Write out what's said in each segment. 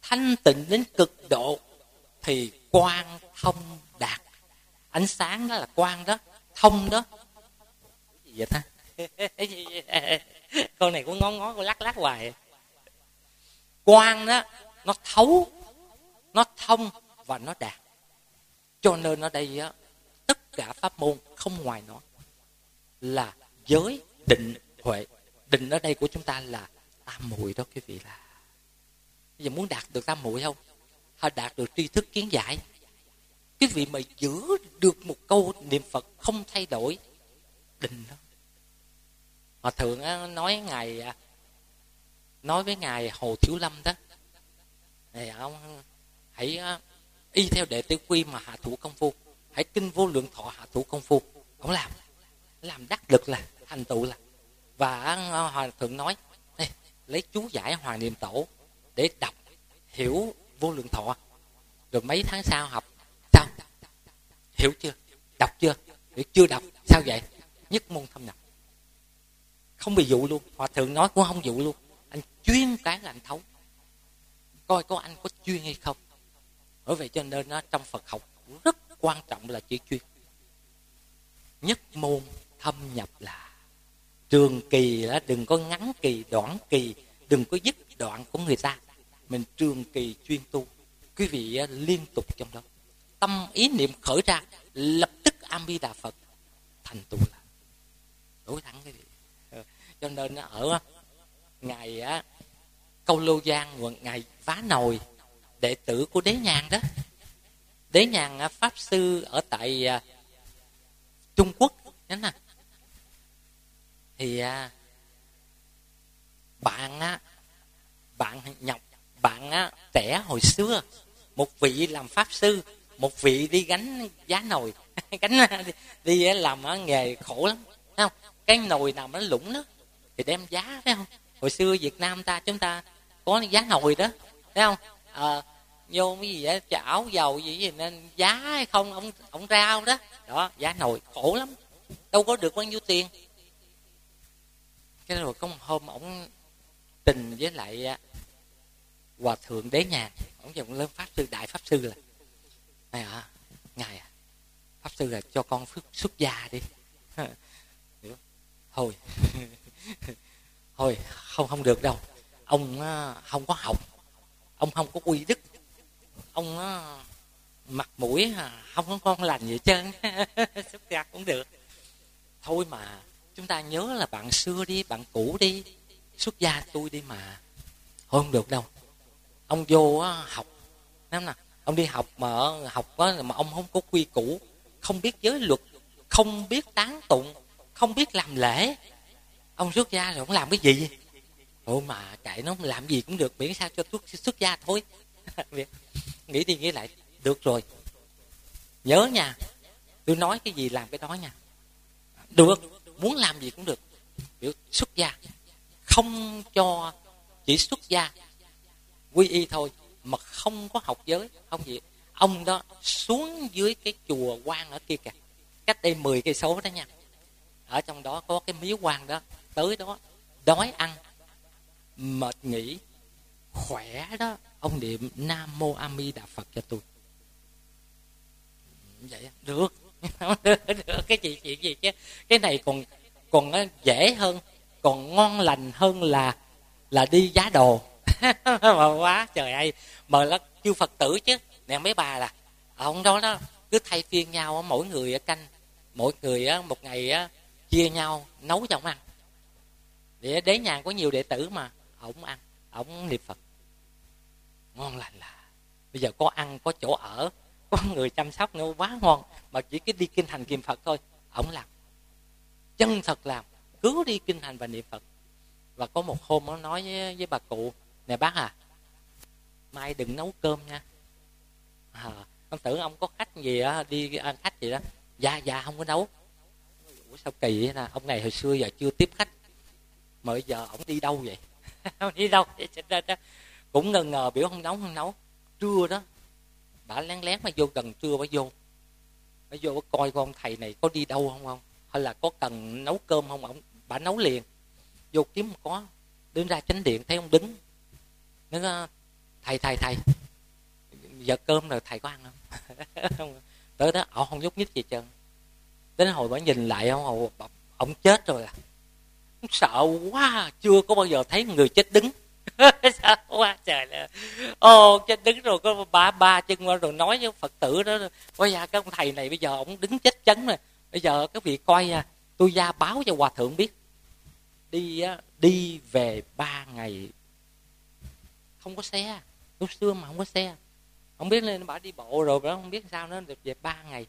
thanh tịnh đến cực độ thì quang thông đạt. Ánh sáng đó là quang đó, thông đó. Cái gì vậy ta? Con này cũng ngó con lắc hoài. Quang đó nó thấu, nó thông và nó đạt. Cho nên ở đây á, tất cả pháp môn không ngoài nó là giới, định, huệ. Định ở đây của chúng ta là tam muội đó quý vị. Là bây giờ muốn đạt được tam muội không? Hay đạt được tri thức kiến giải? Quý vị mà giữ được một câu niệm Phật không thay đổi, định đó. Hòa thượng nói với ngài Hồ Thiếu Lâm đó, này ông hãy y theo đệ tử quy mà hạ thủ công phu, hãy kinh vô lượng thọ hạ thủ công phu. Ông làm đắc lực là thành tựu là. Và Hòa thượng nói lấy chú giải Hòa Niệm Tổ để đọc hiểu vô lượng thọ. Rồi mấy tháng sau học sao? Hiểu chưa? Đọc chưa? Nếu chưa đọc sao vậy? Nhất môn thâm nhập. Không bị dụ luôn. Hòa thượng nói cũng không dụ luôn. Anh chuyên cái là anh thấu. Coi có anh có chuyên hay không. Bởi vậy cho nên trong Phật học rất quan trọng là chữ chuyên. Nhất môn thâm nhập là trường kỳ đó, đừng có ngắn kỳ, đoạn kỳ, đừng có dứt đoạn của người ta. Mình trường kỳ chuyên tu. Quý vị liên tục trong đó. Tâm ý niệm khởi ra, lập tức A Di Đà Phật thành tựu là đối thắng quý vị. Cho nên ở ngày Câu Lô Giang, ngày Vá Nồi, đệ tử của Đế Nhàn đó, Đế Nhàn pháp sư ở tại Trung Quốc nè, thì bạn trẻ hồi xưa, một vị làm pháp sư, một vị đi gánh giá nồi, đi làm nghề khổ lắm, thấy không? Cái nồi nào nó lủng đó thì đem giá, thấy không? Hồi xưa Việt Nam chúng ta có giá nồi đó, thấy không? Vô cái gì đó, chảo dầu gì nên giá hay không, ông rao đó, giá nồi khổ lắm, đâu có được bao nhiêu tiền. Cái rồi có một hôm ổng trình với lại Hòa thượng Đế Nhàn, ổng dùng lên pháp sư, đại pháp sư là ngài pháp sư là cho con xuất gia đi. Thôi không được đâu, ông không có học, ông không có uy đức, ông mặt mũi không có con lành gì hết trơn. Xuất gia cũng được thôi mà, chúng ta nhớ là bạn xưa đi, bạn cũ đi, xuất gia tôi đi mà. Thôi không được đâu, ông vô học lắm nè, ông đi học mà ông không có quy củ, không biết giới luật, không biết tán tụng, không biết làm lễ, ông xuất gia rồi ông làm cái gì? Thôi mà kệ nó, làm gì cũng được, miễn sao cho xuất gia thôi. Nghĩ đi nghĩ lại, được rồi, nhớ nha, tôi nói cái gì làm cái đó nha. Được, muốn làm gì cũng được, biểu xuất gia, không cho chỉ xuất gia quy y thôi, mà không có học giới, không gì. Ông đó xuống dưới cái chùa Quan ở kia kìa, cách đây 10 cây số đó nha, ở trong đó có cái miếu quan đó, tới đó đói ăn mệt nghỉ khỏe đó, ông niệm Nam Mô A Di Đà Phật cho tôi. Vậy được. Được cái chuyện gì chứ, cái này còn dễ hơn, còn ngon lành hơn là đi giá đồ. Mà quá trời ơi, mà nó kêu Phật tử chứ nè, mấy bà là ông đó cứ thay phiên nhau, mỗi người canh, mỗi người một ngày chia nhau nấu cho ông ăn. Để Đế Nhàn có nhiều đệ tử mà ổng ăn, ổng niệm Phật ngon lành. Là bây giờ có ăn, có chỗ ở, có người chăm sóc nữa, quá ngon. Mà chỉ cái đi kinh hành niệm Phật thôi, ổng làm chân thật, làm cứ đi kinh hành và niệm Phật. Và có một hôm nó nói với bà cụ, nè bác mai đừng nấu cơm nha. Con tưởng ông có khách gì đi ăn khách gì đó. Dạ không có nấu. Ủa sao kỳ vậy nè, ông này hồi xưa giờ chưa tiếp khách, mà bây giờ ổng đi đâu vậy? Ông đi đâu? Cũng ngờ biểu không nấu. Trưa đó bà lén mà vô, gần trưa bà vô coi con thầy này có đi đâu không, hay là có cần nấu cơm không. Bà nấu liền, vô kiếm có, đứng ra chánh điện thấy ông đứng, nó thầy giờ cơm rồi thầy có ăn không? Tới đó ông không nhúc nhích gì trơn. Đến hồi bà nhìn lại ông chết rồi à. Sợ quá, chưa có bao giờ thấy người chết đứng. Sợ quá trời ơi. Chết đứng rồi có ba chân qua rồi nói với Phật tử đó, ôi da cái ông thầy này bây giờ ông đứng chết chấn rồi. Bây giờ các vị coi tôi ra báo cho hòa thượng biết. Đi về 3 ngày không có xe. Lúc xưa mà không có xe, không biết lên bà đi bộ rồi đó, không biết sao nữa, được về 3 ngày.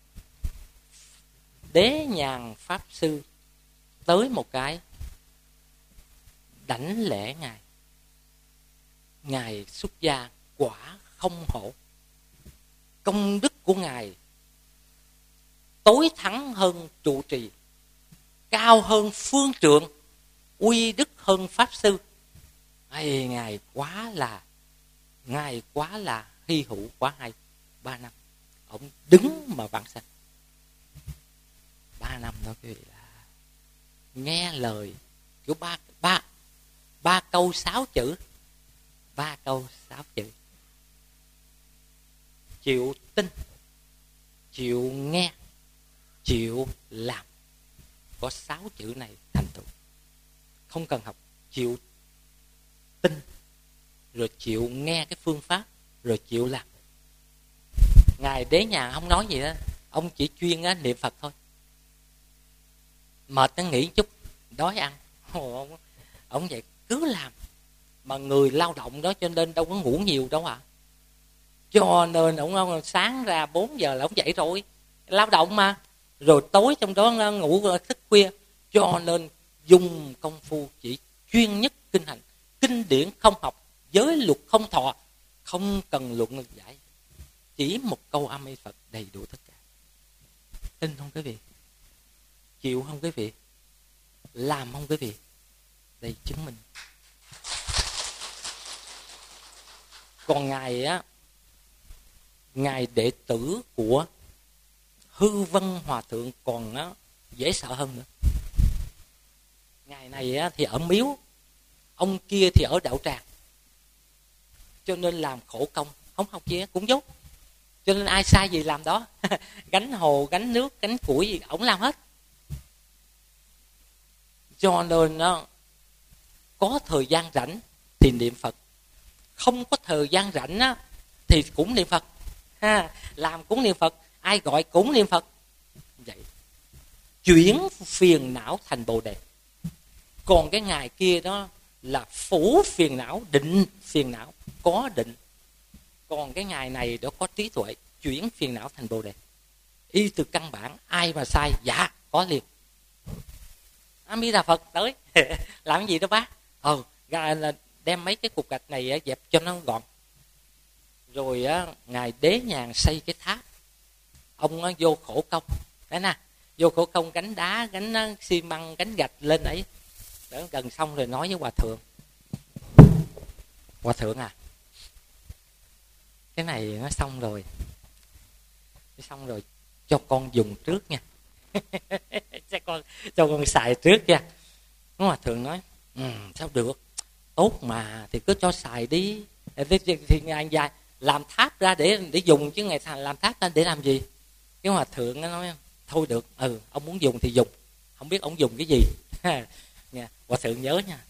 Đế Nhàn Pháp Sư tới một cái đảnh lễ ngài. Ngài xuất gia quả không hổ. Công đức của ngài tối thắng hơn trụ trì, cao hơn phương trượng, uy đức hơn pháp sư. Ngài quá là hy hữu, quá hay. 3 năm ông đứng mà vãng sanh. 3 năm đó quý vị, là nghe lời kiểu ba câu 6 chữ. 3 câu 6 chữ: chịu tin, chịu nghe, chịu làm. Có 6 chữ này thành tựu. Không cần học, chịu tin, rồi chịu nghe cái phương pháp, rồi chịu làm. Ngài Đế Nhàn không nói gì đó, ông chỉ chuyên niệm Phật thôi. Mệt nó nghỉ chút, đói ăn, ông vậy cứ làm. Mà người lao động đó cho nên đâu có ngủ nhiều đâu ạ. Cho nên ông sáng ra 4 giờ là ông dậy rồi, lao động mà. Rồi tối trong đó ngủ thức khuya. Cho nên dùng công phu chỉ chuyên nhất kinh hành, kinh điển không học, giới luật không thọ, không cần luận giải, chỉ một câu A Di Phật đầy đủ tất cả. Tin không quý vị? Chịu không quý vị? Làm không quý vị? Đây chứng minh. Còn ngài đệ tử của Hư Vân Hòa Thượng còn dễ sợ hơn nữa. Ngài này thì ở miếu, ông kia thì ở đạo tràng, cho nên làm khổ công, không học gì cũng dốt. Cho nên ai sai gì làm đó. Gánh hồ, gánh nước, gánh củi gì ổng làm hết. Cho nên có thời gian rảnh thì niệm Phật, không có thời gian rảnh thì cũng niệm Phật. Làm cũng niệm Phật, ai gọi cũng niệm Phật. Vậy chuyển phiền não thành Bồ Đề. Còn cái ngài kia đó là phủ phiền não, định phiền não, có định. Còn cái ngài này đó có trí tuệ, chuyển phiền não thành Bồ Đề. Y từ căn bản, ai mà sai, dạ có liền. A Di Đà Phật tới. Làm cái gì đó bác? Là đem mấy cái cục gạch này dẹp cho nó gọn. Rồi ngài Đế Nhàn xây cái tháp. Ông vô khổ công, đấy nè, vô khổ công gánh đá, gánh xi măng, gánh gạch lên ấy. Đó, gần xong rồi nói với hòa thượng: hòa thượng à, cái này nó xong rồi, cho con dùng trước nha. cho con xài trước nha. Hòa thượng nói: sao được, tốt mà, thì cứ cho xài đi. Thì ngài dài làm tháp ra để dùng, chứ ngài làm tháp ra để làm gì? Cái hòa thượng nó nói: thôi được, ông muốn dùng thì dùng, không biết ông dùng cái gì. Nha, hòa thượng nhớ nha.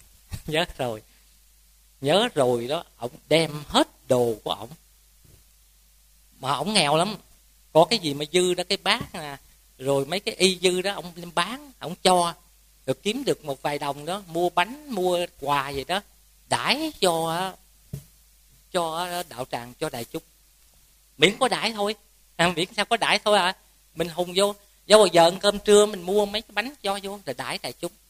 Nhớ rồi đó. Ông đem hết đồ của ổng, mà ổng nghèo lắm, có cái gì mà dư đó, cái bát nè, rồi mấy cái y dư đó ông bán, ông cho, rồi kiếm được một vài đồng đó, mua bánh, mua quà gì đó, đãi cho đạo tràng, cho đại chúng. Miễn có đãi thôi, miễn sao có đãi thôi à. Mình hùng vô vào giờ ăn cơm trưa, mình mua mấy cái bánh cho vô rồi đãi đại chúng,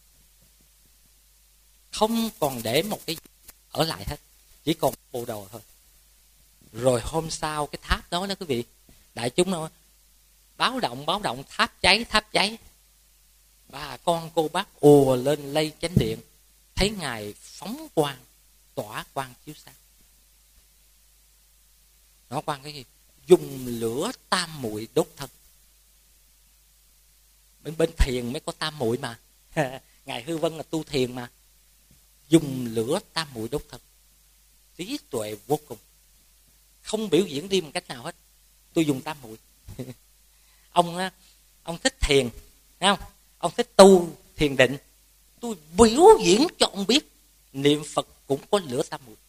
không còn để một cái ở lại hết, chỉ còn bộ đồ thôi. Rồi hôm sau cái tháp đó quý vị, đại chúng nó báo động, tháp cháy. Bà con cô bác ùa lên lây chánh điện, thấy ngài phóng quang, tỏa quang chiếu sáng. Nó quang cái gì? Dùng lửa tam muội đốt thân. Bên thiền mới có tam muội mà. Ngài Hư Vân là tu thiền mà. Dùng lửa tam muội đốt thân. trí tuệ vô cùng, không biểu diễn đi một cách nào hết. Tôi dùng tam muội. Ông thích thiền, thấy không? Ông thích tu thiền định, tôi biểu diễn cho ông biết niệm Phật cũng có lửa tam muội.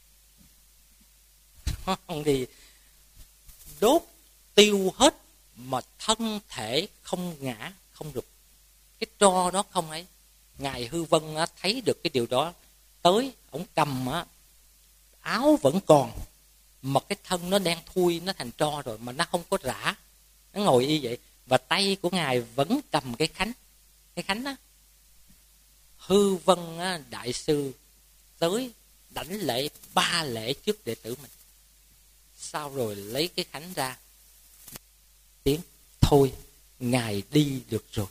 Ông thì đốt tiêu hết mà thân thể không ngã không rụt, cái tro đó không ấy. Ngài Hư Vân thấy được cái điều đó, tới ông cầm áo vẫn còn mà cái thân nó đen thui, nó thành tro rồi mà nó không có rã, nó ngồi y vậy, và tay của ngài vẫn cầm cái khánh đó. Hư Vân đại sư tới đảnh lễ 3 lễ trước đệ tử mình, sau rồi lấy cái khánh ra, tiếng thôi ngài đi được rồi.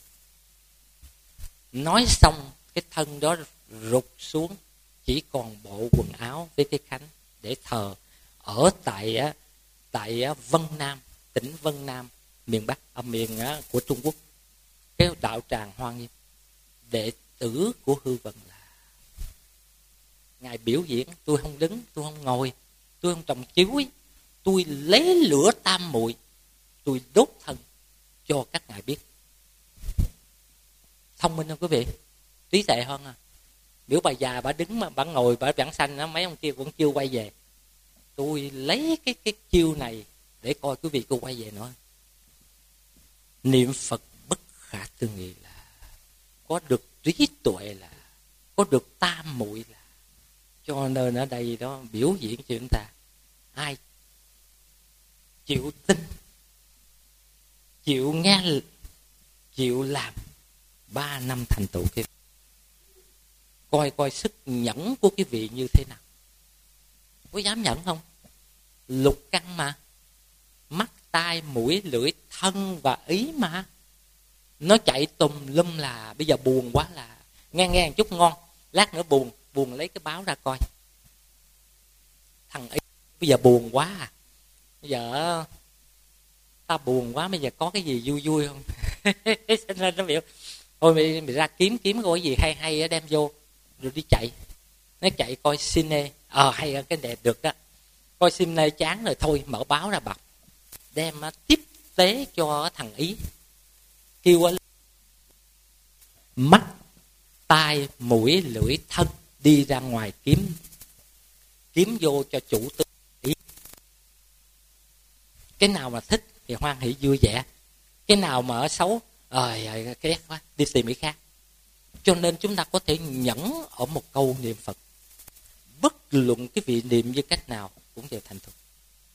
Nói xong cái thân đó rụt xuống, chỉ còn bộ quần áo với cái khánh để thờ ở tại Vân Nam, tỉnh Vân Nam, miền Bắc, ở miền của Trung Quốc, cái đạo tràng Hoa Nghiêm. Đệ tử của Hư Vân là ngài biểu diễn, tôi không đứng, tôi không ngồi, tôi không trồng chiếu, tôi lấy lửa tam muội, tôi đốt thân cho các ngài biết. Thông minh không quý vị? Trí tuệ hơn à. Nếu bà già bà đứng mà bà ngồi bà vãng sanh, mấy ông kia vẫn chưa quay về. Tôi lấy cái chiêu này để coi quý vị cô quay về nữa. Niệm Phật bất khả tư nghị là có được trí tuệ, là có được tam muội, là cho nên ở đây đó biểu diễn cho chúng ta. Ai chịu tin, chịu nghe, chịu làm, 3 năm thành tựu kia. Coi sức nhẫn của quý vị như thế nào. Có dám nhẫn không? Lục căn mà, mắt, tai, mũi, lưỡi, thân và ý mà. Nó chạy tùm lum là bây giờ buồn quá là nghe một chút ngon, lát nữa buồn lấy cái báo ra coi. Thằng ý bây giờ buồn quá à, bây giờ ta buồn quá, bây giờ có cái gì vui vui không? Xin lên nó biểu thôi mày ra kiếm cái gì hay đem vô rồi đi chạy. Nó chạy coi cine, hay cái đẹp được đó. Coi cine chán rồi thôi mở báo ra bọc, đem tiếp tế cho thằng Ý, kêu mắt, tai, mũi, lưỡi, thân đi ra ngoài kiếm vô cho chủ tướng Ý. Cái nào mà thích thì hoan hỷ vui vẻ, cái nào mà ở xấu cái ghét quá đi tìm ý khác. Cho nên chúng ta có thể nhẫn ở một câu niệm Phật, bất luận cái vị niệm như cách nào cũng đều thành thục.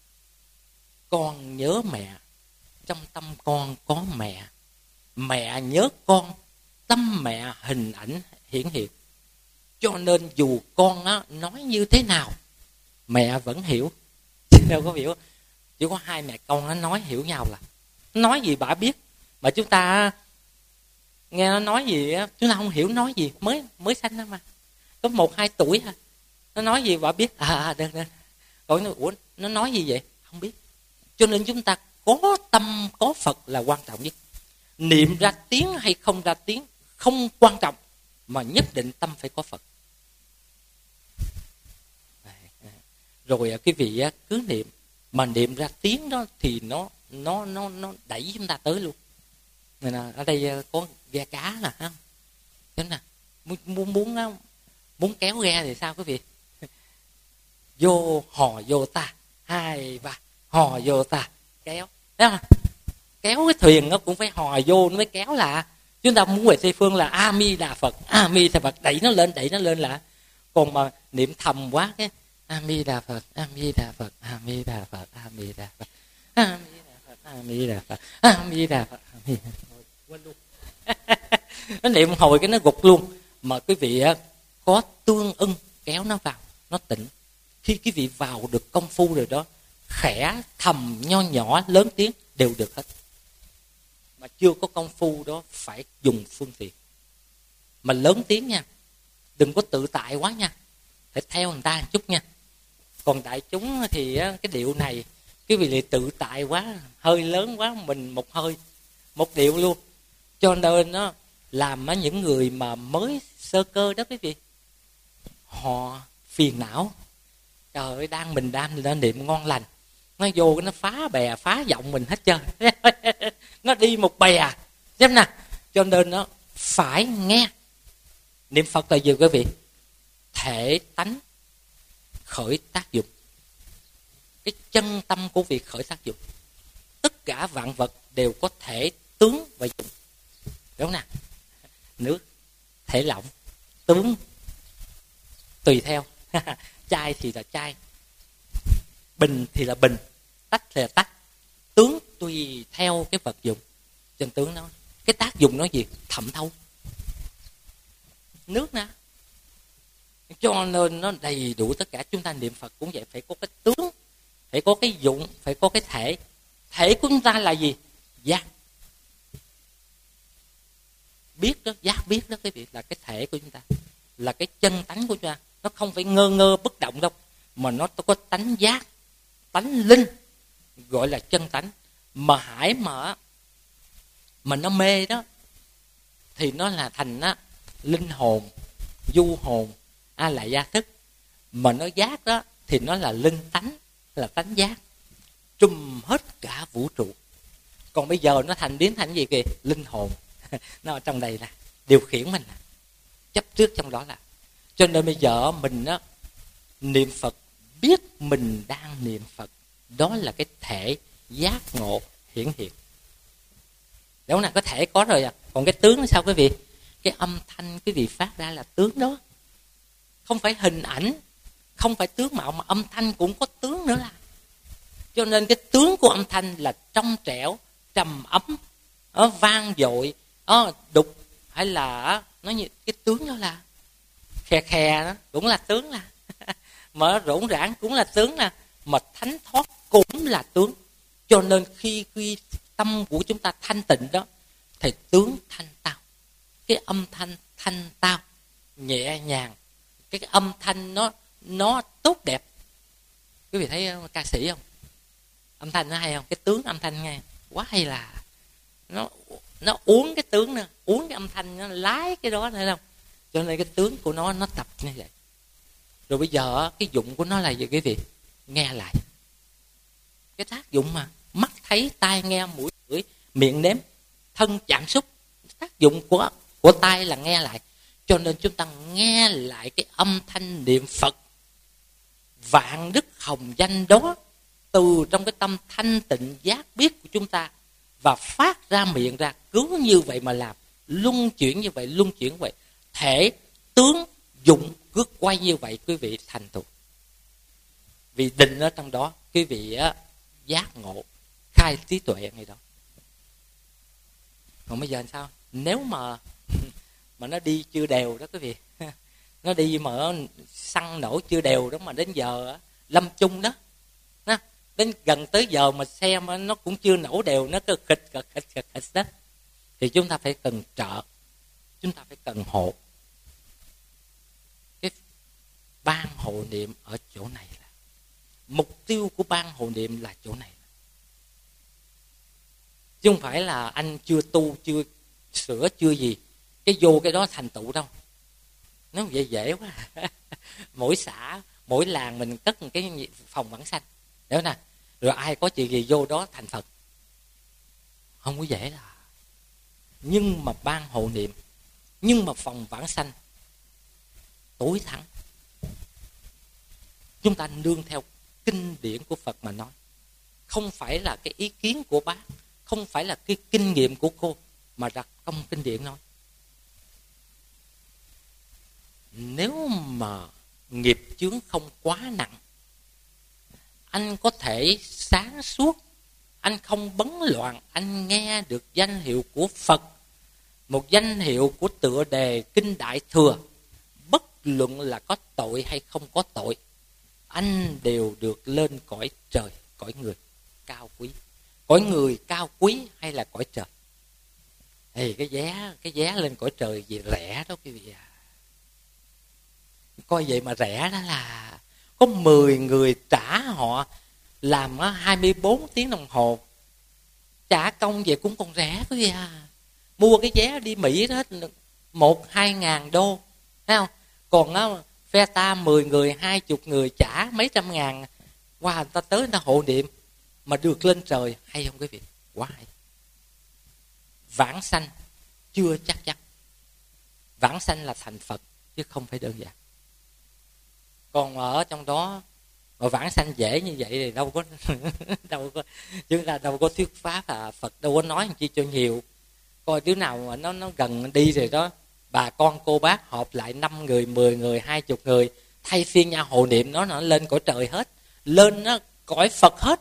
Con nhớ mẹ, trong tâm con có mẹ, mẹ nhớ con, tâm mẹ hình ảnh hiển hiện. Cho nên dù con nói như thế nào mẹ vẫn hiểu. Đâu có hiểu, chỉ có hai mẹ con nó nói hiểu nhau, là nói gì bà biết, mà chúng ta nghe nó nói gì chúng ta không hiểu nói gì, mới sanh đó mà, có 1-2 tuổi ha, nó nói gì bà biết đơn còn ủa nó nói gì vậy không biết. Cho nên chúng ta có tâm có Phật là quan trọng nhất. Niệm ra tiếng hay không ra tiếng không quan trọng, mà nhất định tâm phải có Phật. Rồi cái vị cứ niệm, mà niệm ra tiếng đó thì nó đẩy chúng ta tới luôn. Nên là ở đây có ghe cá nè ha, thế nè, muốn kéo ghe thì sao quý vị? Vô hò vô ta, 2 3 hò vô ta, kéo, thấy không? Kéo cái thuyền nó cũng phải hò vô nó mới kéo là. Chúng ta muốn về Tây phương là A Mi Đà Phật, A Mi Đà Phật, đẩy nó lên là. Còn mà niệm thầm quá cái A Mi Đà Phật, A Mi Đà Phật, A Mi Đà Phật, A Mi Đà Phật, A Mi Đà Phật, A Mi Đà Phật, A Mi Đà Phật, A Mi Đà Phật, quên luôn. Nó niệm hồi cái nó gục luôn. Mà quý vị có tương ưng kéo nó vào, nó tỉnh. Khi quý vị vào được công phu rồi đó, khẽ thầm nho nhỏ lớn tiếng đều được hết. Mà chưa có công phu đó phải dùng phương tiện. Mà lớn tiếng nha, đừng có tự tại quá nha, phải theo người ta một chút nha. Còn đại chúng thì cái điệu này cái vị tự tại quá, hơi lớn quá, mình một hơi một điệu luôn. Cho nên nó làm những người mà mới sơ cơ đó quý vị, họ phiền não. Trời ơi, mình đang nó niệm ngon lành, nó vô nó phá bè phá giọng mình hết trơn. Nó đi một bè, xem nè. Cho nên nó phải nghe. Niệm Phật là gì quý vị? Thể tánh khởi tác dụng. Cái chân tâm của việc khởi tác dụng. Tất cả vạn vật đều có thể tướng và dụng, đúng không nào? Nước thể lỏng, tướng tùy theo. Chai thì là chai, bình thì là bình, tách thì là tách. Tướng tùy theo cái vật dụng. Trên tướng nó, cái tác dụng nó gì? Thẩm thấu. Nước nè. Cho nên nó đầy đủ tất cả. Chúng ta niệm Phật cũng vậy, phải có cái tướng, phải có cái dụng, phải có cái thể. Thể của chúng ta là gì? Giác. Biết đó, giác biết đó quý vị, là cái thể của chúng ta, là cái chân tánh của chúng ta. Nó không phải ngơ ngơ bất động đâu, mà nó có tánh giác, tánh linh, gọi là chân tánh. Mà hãy mà nó mê đó thì nó là thành á, linh hồn, du hồn, lại gia thức. Mà nó giác đó thì nó là linh tánh, là tánh giác, trùm hết cả vũ trụ. Còn bây giờ nó biến thành gì kìa? Linh hồn. Nó ở trong đây là điều khiển mình, chấp trước trong đó là. Cho nên bây giờ mình á, niệm Phật biết mình đang niệm Phật, đó là cái thể giác ngộ hiển hiện. Đúng là có thể có rồi à. Còn cái tướng là sao quý vị? Cái âm thanh quý vị phát ra là tướng đó. Không phải hình ảnh, không phải tướng mạo, mà âm thanh cũng có tướng nữa là. Cho nên cái tướng của âm thanh là trong trẻo, trầm ấm, vang dội, đục, hay là nói như cái tướng đó là khè khè đó cũng là tướng là. Mà rỗn rãng cũng là tướng là. Mà thánh thoát cũng là tướng. Cho nên khi tâm của chúng ta thanh tịnh đó thì tướng thanh tao. Cái âm thanh thanh tao, nhẹ nhàng, cái âm thanh nó tốt đẹp. Quý vị thấy ca sĩ không? Âm thanh nó hay không? Cái tướng âm thanh nghe quá hay là. Nó uống cái tướng nữa, uống cái âm thanh, nó lái cái đó nữa không? Cho nên cái tướng của nó tập như vậy. Rồi bây giờ cái dụng của nó là gì quý vị? Nghe lại. Cái tác dụng mà mắt thấy, tai nghe, mũi ngửi, miệng nếm, thân chạm xúc. Tác dụng của tai là nghe lại. Cho nên chúng ta nghe lại cái âm thanh niệm Phật vạn đức hồng danh đó từ trong cái tâm thanh tịnh giác biết của chúng ta, và phát ra miệng ra, cứ như vậy mà làm, luân chuyển như vậy, luân chuyển vậy, thể tướng dụng cứ quay như vậy, quý vị thành tựu. Vì định ở trong đó, quý vị giác ngộ, khai trí tuệ ngay đó. Còn bây giờ làm sao? Nếu mà nó đi chưa đều đó quý vị, nó đi mà xăng nổ chưa đều đó, mà đến giờ lâm chung đó, đến gần tới giờ mà xe mà nó cũng chưa nổ đều, nó cứ khịch đó, thì chúng ta phải cần trợ, chúng ta phải cần hộ. Cái ban hộ niệm ở chỗ này là mục tiêu của ban hộ niệm, là chỗ này, chứ không phải là anh chưa tu, chưa sửa, chưa gì cái vô cái đó thành tựu đâu. Nó dễ quá. Mỗi xã, mỗi làng mình cất một cái phòng vãng sanh, đúng nè, rồi ai có chuyện gì vô đó thành Phật, không có dễ đâu. Nhưng mà ban hộ niệm, nhưng mà phòng vãng sanh tối thắng. Chúng ta nương theo kinh điển của Phật mà nói, không phải là cái ý kiến của bác, không phải là cái kinh nghiệm của cô, mà là trong kinh điển nói. Nếu mà nghiệp chướng không quá nặng, anh có thể sáng suốt, anh không bấn loạn, anh nghe được danh hiệu của Phật, một danh hiệu của tựa đề Kinh Đại Thừa, bất luận là có tội hay không có tội, anh đều được lên cõi trời, cõi người cao quý. Cõi người cao quý hay là cõi trời? Thì cái vé lên cõi trời gì rẻ đó quý vị à. Coi vậy mà rẻ đó là có 10 người trả họ làm 24 tiếng đồng hồ, trả công vậy cũng còn rẻ quý vị à. Mua cái vé đi Mỹ đó 1-2 ngàn đô, thấy không? Còn Phe ta 10 người, 20 người trả mấy trăm ngàn, qua người ta tới người ta hộ niệm mà được lên trời, hay không quý vị? Quá hay. Vãng sanh chưa chắc chắn. Vãng sanh là thành Phật chứ không phải đơn giản. Còn ở trong đó mà vãng sanh dễ như vậy thì đâu có chúng ta đâu có thuyết pháp, là Phật đâu có nói chi cho nhiều. Coi đứa nào mà nó gần đi rồi đó, bà con cô bác họp lại 5 người, 10 người, 20 người, thay phiên nhau hộ niệm, nó lên cõi trời hết, lên nó cõi Phật hết.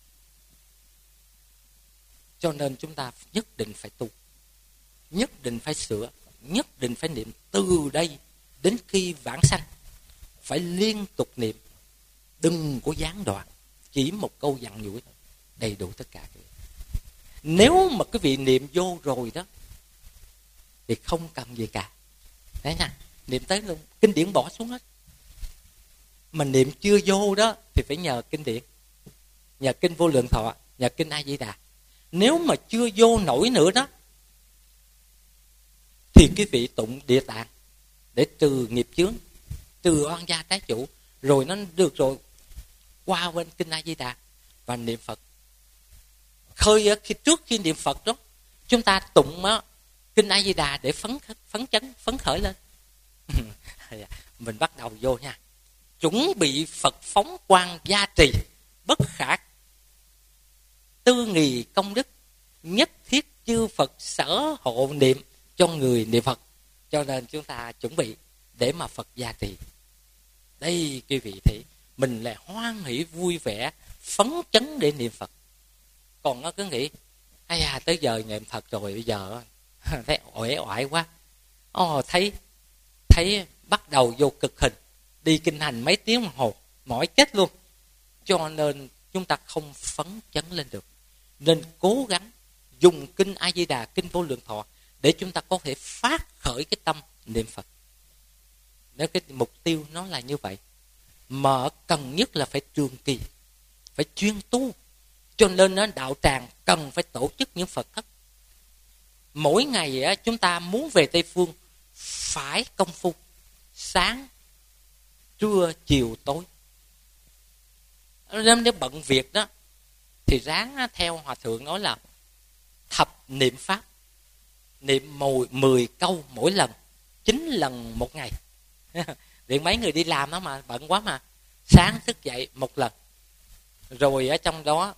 Cho nên chúng ta nhất định phải tu, nhất định phải sửa, nhất định phải niệm từ đây đến khi vãng sanh. Phải liên tục niệm, đừng có gián đoạn. Chỉ một câu dặn nhủ đầy đủ tất cả. Nếu mà cái vị niệm vô rồi đó thì không cần gì cả. Đấy nè, niệm tới luôn, kinh điển bỏ xuống hết. Mà niệm chưa vô đó thì phải nhờ kinh điển, nhờ kinh Vô Lượng Thọ, nhờ kinh A Di Đà. Nếu mà chưa vô nổi nữa đó thì cái vị tụng Địa Tạng để trừ nghiệp chướng, trừ oan gia trái chủ, rồi nó được rồi qua bên kinh A Di Đà và niệm Phật. Trước khi niệm Phật đó, chúng ta tụng kinh A Di Đà để phấn khởi lên. Mình bắt đầu vô nha. Chuẩn bị Phật phóng quang gia trì, bất khả tư nghì công đức, nhất thiết chư Phật sở hộ niệm cho người niệm Phật. Cho nên chúng ta chuẩn bị để mà Phật gia trì. Đây quý vị thấy, mình là hoan hỷ vui vẻ, phấn chấn để niệm Phật. Còn nó cứ nghĩ, tới giờ niệm Phật rồi, bây giờ thấy uể oải quá. Thấy bắt đầu vô cực hình, đi kinh hành mấy tiếng đồng hồ, mỏi chết luôn. Cho nên chúng ta không phấn chấn lên được. Nên cố gắng dùng kinh A Di Đà, kinh Vô Lượng Thọ để chúng ta có thể phát khởi cái tâm niệm Phật. Nếu cái mục tiêu nó là như vậy, mà cần nhất là phải trường kỳ, phải chuyên tu. Cho nên đạo tràng cần phải tổ chức những Phật thất. Mỗi ngày chúng ta muốn về Tây Phương phải công phu sáng, trưa, chiều, tối. Nếu bận việc đó thì ráng theo Hòa Thượng nói là thập niệm pháp, niệm 10 câu mỗi lần, 9 lần một ngày. Điện mấy người đi làm đó mà bận quá mà, sáng thức dậy một lần, rồi ở trong đó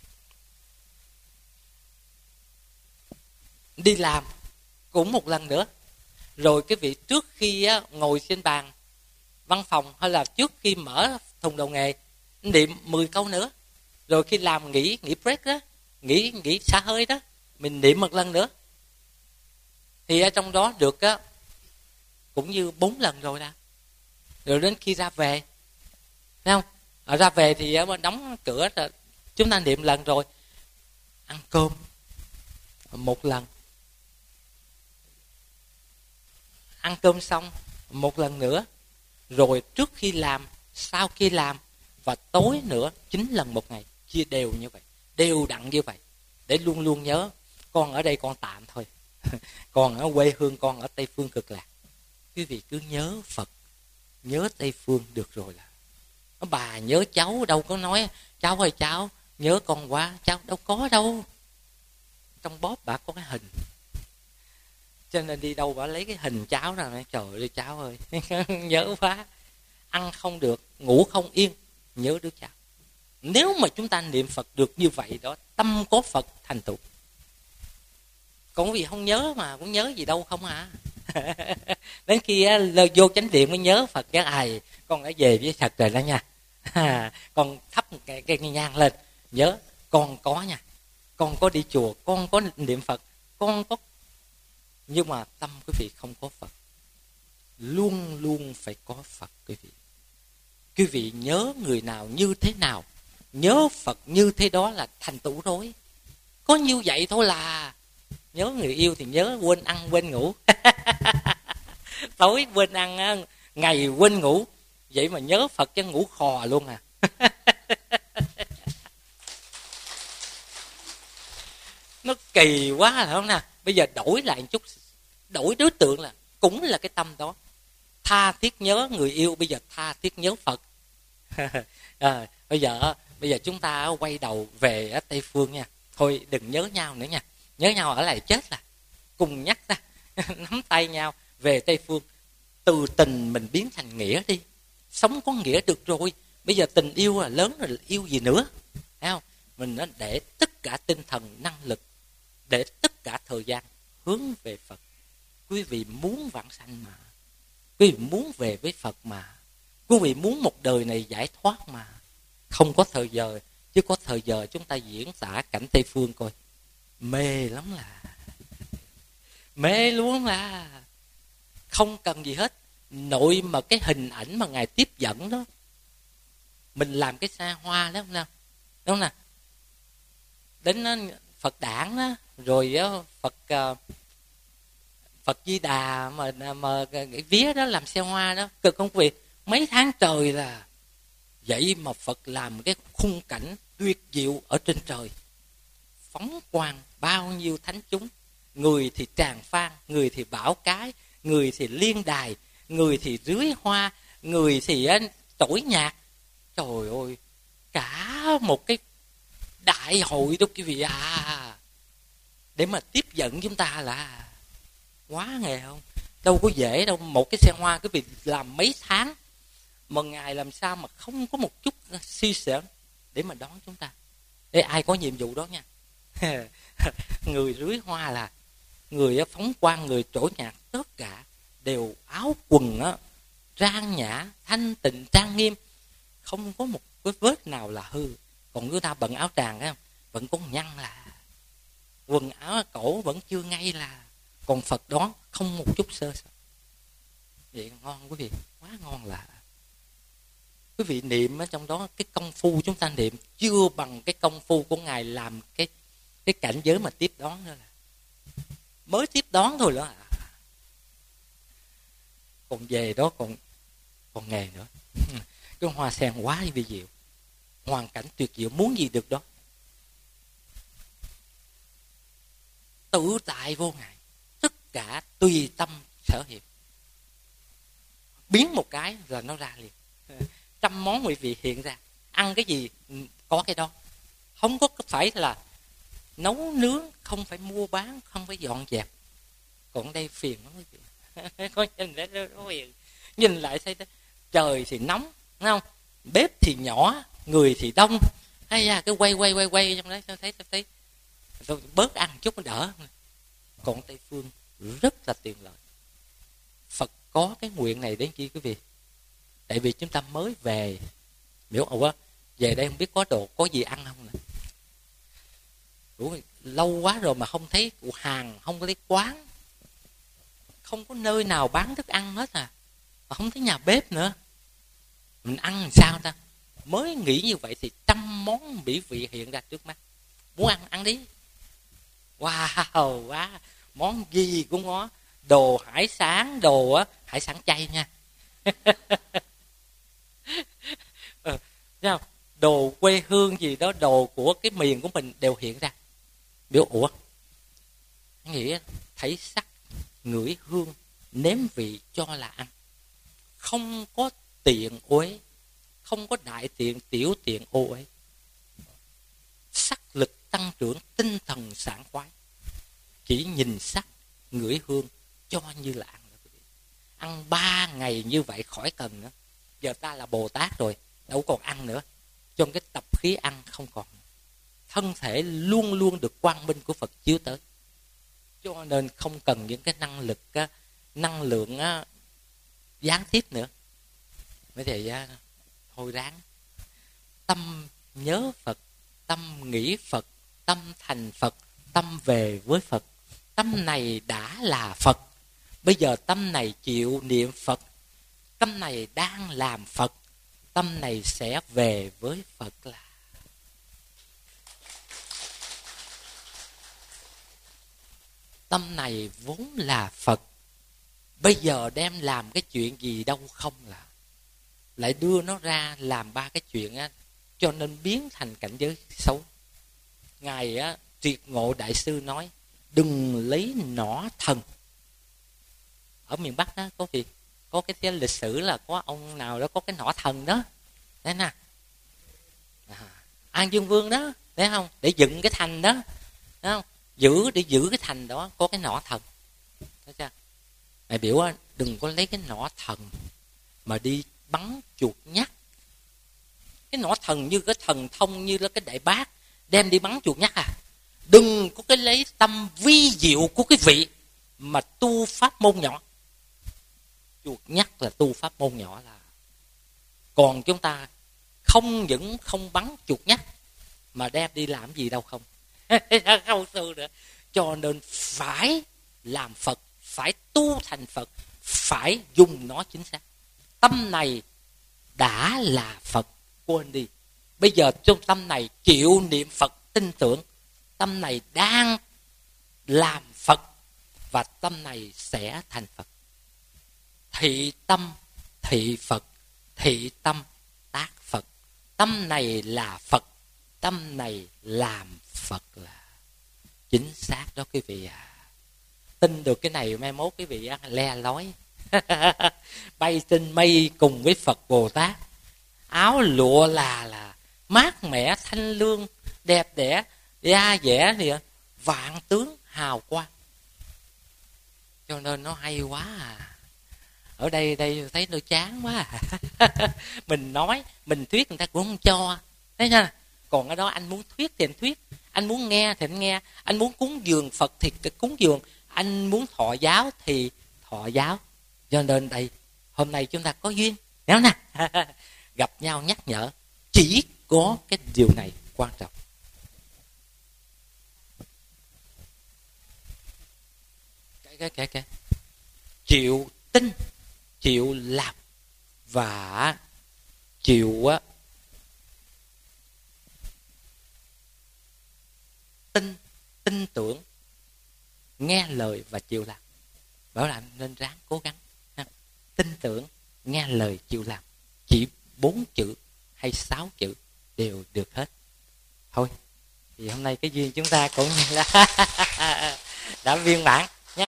đi làm cũng một lần nữa. Rồi cái vị trước khi ngồi trên bàn văn phòng hay là trước khi mở thùng đầu nghề niệm 10 câu nữa. Rồi khi làm nghỉ break đó, nghỉ xả hơi đó, mình niệm một lần nữa. Thì ở trong đó được cũng như 4 lần rồi đã. Rồi đến khi ra về, thấy không? Ra về thì đóng cửa rồi, chúng ta niệm lần rồi. Ăn cơm một lần, ăn cơm xong một lần nữa, rồi trước khi làm, sau khi làm và tối nữa 9 lần một ngày, chia đều như vậy, đều đặn như vậy, để luôn luôn nhớ con ở đây con tạm thôi. Còn ở quê hương con ở Tây Phương Cực Lạc. Quý vị cứ nhớ Phật, nhớ Tây Phương được rồi là. Bà nhớ cháu đâu có nói cháu ơi cháu nhớ con quá, cháu đâu có đâu. Trong bóp bà có cái hình, cho nên đi đâu bà lấy cái hình cháu ra, trời ơi cháu ơi nhớ quá. Ăn không được, ngủ không yên, nhớ đứa cháu. Nếu mà chúng ta niệm Phật được như vậy đó, tâm có Phật thành tựu. Còn vì không nhớ mà cũng nhớ gì đâu không hả? Đến khi vô chánh điện mới nhớ Phật chứ ai con đã về với Phật rồi đó nha. Con thắp cái nhang lên nhớ con có nha, con có đi chùa, con có niệm Phật, con có. Nhưng mà tâm quý vị không có Phật. Luôn luôn phải có Phật quý vị. Quý vị nhớ người nào như thế nào, nhớ Phật như thế đó là thành tựu rồi. Có như vậy thôi là. Nhớ người yêu thì nhớ quên ăn quên ngủ. Tối quên ăn, ngày quên ngủ. Vậy mà nhớ Phật chứ ngủ khò luôn à. Nó kỳ quá phải không nào? Bây giờ đổi lại một chút, đổi đối tượng là cũng là cái tâm đó. tha thiết nhớ người yêu, bây giờ tha thiết nhớ Phật. Bây giờ chúng ta quay đầu về Tây Phương nha. Thôi đừng nhớ nhau nữa nha. Nhớ nhau ở lại chết là. Cùng nhắc ra nắm tay nhau về Tây Phương. Từ tình mình biến thành nghĩa đi. Sống có nghĩa được rồi. Bây giờ tình yêu là lớn rồi, yêu gì nữa. Thấy không? Mình nó để tất cả tinh thần, năng lực, để tất cả thời gian hướng về Phật. Quý vị muốn vãng sanh mà. Quý vị muốn về với Phật mà. Quý vị muốn một đời này giải thoát mà. Không có thời giờ. Chứ có thời giờ chúng ta diễn tả cảnh Tây Phương coi. Mê lắm là. Mê luôn là. Không cần gì hết. Nội mà cái hình ảnh mà Ngài tiếp dẫn đó. Mình làm cái xa hoa đó, đúng không nào? Đến Phật Đản đó, rồi Phật Di Đà mà cái vía đó làm xe hoa đó, cực không quý vị? Mấy tháng trời là vậy mà Phật làm cái khung cảnh tuyệt diệu ở trên trời, phóng quang bao nhiêu thánh chúng, người thì tràng phan, người thì bảo cái, người thì liên đài, người thì rưới hoa, người thì trỗi nhạc. Trời ơi, cả một cái đại hội đó quý vị à, để mà tiếp dẫn chúng ta là quá nghề không? Đâu có dễ đâu. Một cái xe hoa quý vị làm mấy tháng mà Ngài làm sao mà không có một chút suy sẻ để mà đón chúng ta. Để ai có nhiệm vụ đó nha. Người rưới hoa là người phóng quang, người trổ nhạc, tất cả đều áo quần trang nhã, thanh tịnh, trang nghiêm, không có một cái vết nào là hư. Còn người ta bận áo tràng không, vẫn có nhăn là, quần áo cổ vẫn chưa ngay là. Còn Phật đó không một chút sơ sẩy. Vậy ngon quý vị, quá ngon là. Quý vị niệm ở trong đó, cái công phu chúng ta niệm chưa bằng cái công phu của Ngài làm cái cảnh giới mà tiếp đón nữa là. Mới tiếp đón thôi đó. Còn về đó còn nghề nữa. Cái hoa sen quá vi diệu, hoàn cảnh tuyệt diệu, muốn gì được đó. Tự tại vô Ngài, tất cả tùy tâm sở hiện, biến một cái là nó ra liền. Trăm món quý vị hiện ra, ăn cái gì có cái đó, không có phải là nấu nướng, không phải mua bán, không phải dọn dẹp. Còn đây phiền lắm quý vị. Có nhìn đấy nó phiền. Nhìn lại thấy đó, trời thì nóng, đúng không? Bếp thì nhỏ, người thì đông. Hay da, cái quay trong đấy, thấy rồi bớt ăn chút nó đỡ. Còn Tây Phương rất là tiện lợi. Phật có cái nguyện này đến chi quý vị? Tại vì chúng ta mới về, biểu ủa về đây không biết có đồ, có gì ăn không nè. Lâu quá rồi mà không thấy hàng, không có thấy quán, không có nơi nào bán thức ăn hết à, mà không thấy nhà bếp nữa. Mình ăn làm sao ta? Mới nghĩ như vậy thì trăm món mỹ vị hiện ra trước mắt. Muốn ăn đi. Wow, quá. Món gì cũng có. Đồ hải sản, hải sản chay nha. Đồ quê hương gì đó, đồ của cái miền của mình đều hiện ra. Biểu ủa, nghĩa thấy sắc, ngửi hương, nếm vị cho là ăn. Không có tiện uế, không có đại tiện, tiểu tiện ô uế. Sắc lực tăng trưởng, tinh thần sảng khoái. Chỉ nhìn sắc, ngửi hương cho như là ăn. Ăn 3 ngày như vậy khỏi cần nữa. Giờ ta là Bồ Tát rồi, đâu còn ăn nữa. Trong cái tập khí ăn không còn. Thân thể luôn luôn được quang minh của Phật chiếu tới. Cho nên không cần những cái năng lượng gián tiếp nữa. Mấy thầy thôi ráng. Tâm nhớ Phật, tâm nghĩ Phật, tâm thành Phật, tâm về với Phật. Tâm này đã là Phật. Bây giờ tâm này chịu niệm Phật. Tâm này đang làm Phật. Tâm này sẽ về với Phật là. Tâm này vốn là Phật. Bây giờ đem làm cái chuyện gì đâu không là. Lại đưa nó ra làm 3 cái chuyện á, cho nên biến thành cảnh giới xấu. Ngài Triệt Ngộ Đại Sư nói, đừng lấy nỏ thần. Ở miền Bắc đó có việc có cái lịch sử là có ông nào đó có cái nỏ thần đó, thấy nè, An Dương Vương đó, thấy không, để dựng cái thành đó, thấy không, để giữ cái thành đó có cái nỏ thần, thấy chưa? Mày biểu đừng có lấy cái nỏ thần mà đi bắn chuột nhắt. Cái nỏ thần như cái thần thông, như là cái đại bác đem đi bắn chuột nhắt à. Đừng có cái lấy tâm vi diệu của cái vị mà tu pháp môn nhỏ. Chuột nhắt là tu pháp môn nhỏ là. Còn chúng ta không những không bắn chuột nhắt mà đem đi làm gì đâu không. Không sư nữa. Cho nên phải làm Phật, phải tu thành Phật, phải dùng nó chính xác. Tâm này đã là Phật, quên đi. Bây giờ trong tâm này chịu niệm Phật, tin tưởng. Tâm này đang làm Phật và tâm này sẽ thành Phật. Thị tâm, thị Phật, thị tâm, tác Phật. Tâm này là Phật, tâm này làm Phật là chính xác đó quý vị à. Tin được cái này mai mốt quý vị le lói. Bay trên mây cùng với Phật Bồ Tát. Áo lụa là mát mẻ, thanh lương, đẹp đẽ, da dẻ thì vạn tướng hào quang. Cho nên nó hay quá à. Ở đây thấy nó chán quá à. Mình nói, mình thuyết người ta cũng không cho. Thấy nha. Còn ở đó anh muốn thuyết thì anh thuyết, anh muốn nghe thì anh nghe, anh muốn cúng dường Phật thì cúng dường, anh muốn thọ giáo thì thọ giáo. Cho nên đây, hôm nay chúng ta có duyên, hiểu nè. Gặp nhau nhắc nhở, chỉ có cái điều này quan trọng. Cái chịu tin, chịu làm và chịu tin tưởng, nghe lời và chịu làm. Bảo là nên ráng cố gắng. Tin tưởng, nghe lời, chịu làm. Chỉ 4 chữ hay 6 chữ đều được hết. Thôi, thì hôm nay cái duyên chúng ta cũng là đã viên mãn.